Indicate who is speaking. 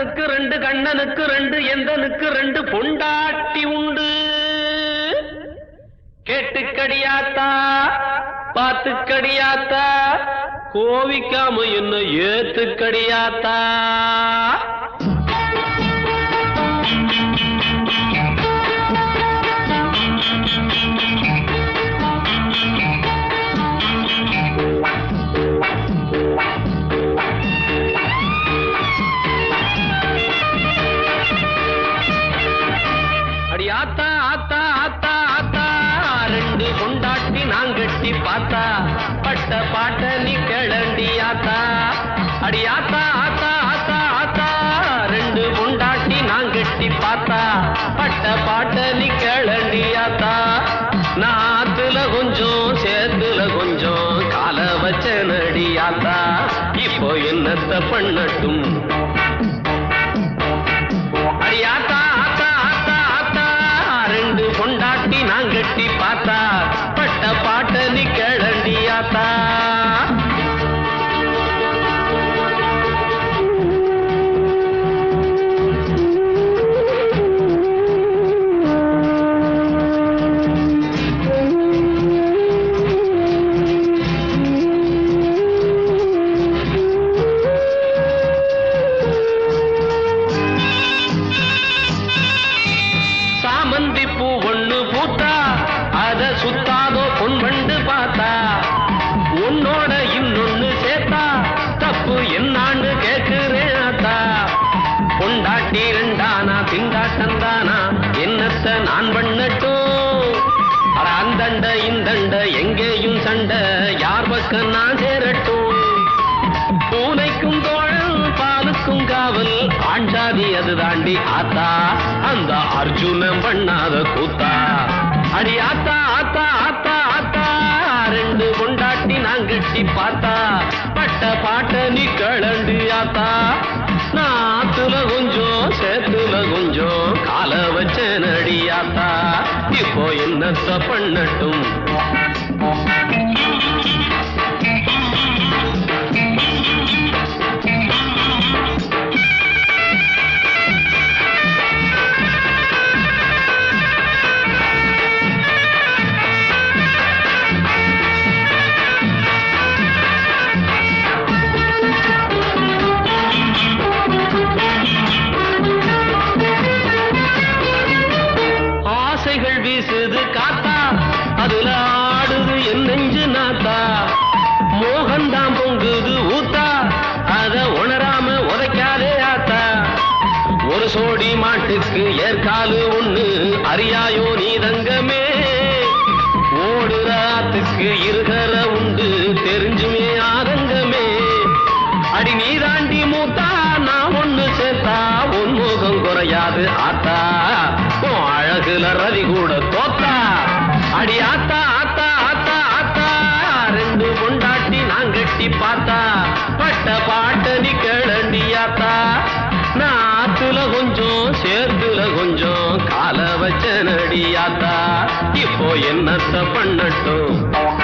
Speaker 1: கந்தனுக்கு ரெண்டு கண்ணனுக்கு ரெண்டு எந்தனுக்கு ரெண்டு பொண்டாட்டி உண்டு. கேட்டுக்கடியாத்தா பாத்துக்கடியாத்தா கோவிக்காம என்ன ஏத்துக்கடியாத்தா. அடியாத்தா ஆத்தா ஆத்தா ஆத்தா ரெண்டு பொண்டாட்டி நாங்கட்டி பார்த்தா பட்ட பாட்ட நீ கிளண்டி ஆத்தா. அடியாத்தா ஆத்தா ஆத்தா ஆத்தா ரெண்டு பொண்டாட்டி நாங்கட்டி பார்த்தா பட்ட பாட்ட நீ கிளண்டி ஆத்தா. நாத்துல கொஞ்சம் சேத்துல கொஞ்சம் கால வச்ச நடியாத்தா. இப்போ என்னத்த பண்ணட்டும். அடியாத்தா பொண்டாட்டி நாங்கட்டி பார்த்தா பட்ட பாட்ட நீ கிளண்டியாத்தா. சாமந்தி பூ ஒண்ணு பூத்தா அத சுத்தாதோ பொன்வண்டு பார்த்தா. உன்னோட இன்னொன்னு சேர்த்தா தப்பு என்னான்னு கேட்கிறேன் ஆத்தா. பொண்டாட்டி ரெண்டானா திண்டாட்டந்தானா என்னத்த நான் பண்ணட்டும். அந்தண்ட இந்தண்ட எங்கேயும் சண்டை யார் பக்கம் நான் சேரட்டும். பூனைக்கும் தோழன் பாலுக்கும் காவல் ஆண்டாதி அது தாண்டி ஆத்தா. அந்த அர்ஜுனன் பண்ணாத கூத்தா. அடி ஆத்தா ஆத்தா ஆத்தா ஆத்தா ரெண்டு பொண்டாட்டி நாங்கட்டி பார்த்தா பட்ட பாட்ட நீ கிளண்டு ஆத்தா. நாத்துல கொஞ்சம் சேத்துல கொஞ்சம் கால வச்ச நடியாத்தா. இப்போ என்னத்த பண்ணட்டும். வீசுது காத்தா அதுல ஆடுது என் நெஞ்சு நாத்தா. மோகன்தான் பொங்குது ஊத்தா அத உணராம உதைக்காதே ஆத்தா. ஒரு சோடி மாட்டுக்கு ஏற்காலு ஒண்ணு அறியாயோ நீ தங்கமே. ஓடுற ஆத்துக்கு இருகர உண்டு தெரிஞ்சுமே ஆதங்கமே. அடி நீ தாண்டி மூத்தா நான் ஒண்ணு சேர்த்தா உன் முகம் குறையாது ஆத்தா. அழகுல ரவி கூட தோத்தா. அடி ஆத்தா ஆத்தா ஆத்தா ஆத்தா ரெண்டு பொண்டாட்டி நாங்கட்டி பார்த்தா பட்ட பாட்ட நீ கிளண்டியாத்தா. நாத்துல கொஞ்சம் சேர்த்துல கொஞ்சம் கால வச்ச நடியாத்தா. இப்போ என்னத்த பண்ணட்டும்.